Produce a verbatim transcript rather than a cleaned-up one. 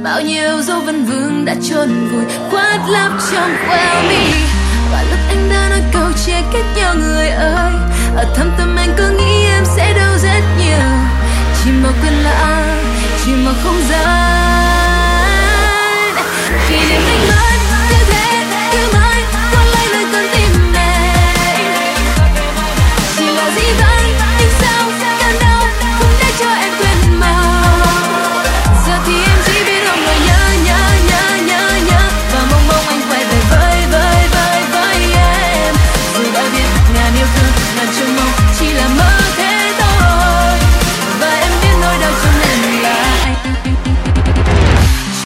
bao nhiêu dấu vân vương đã chôn vùi khuất lấp trong well me. Và lúc anh đã nói câu chia cách nhau người ơi, ở thâm tâm anh cứ nghĩ em sẽ đau rất nhiều, chỉ mà quên lãng, chỉ mà không dám.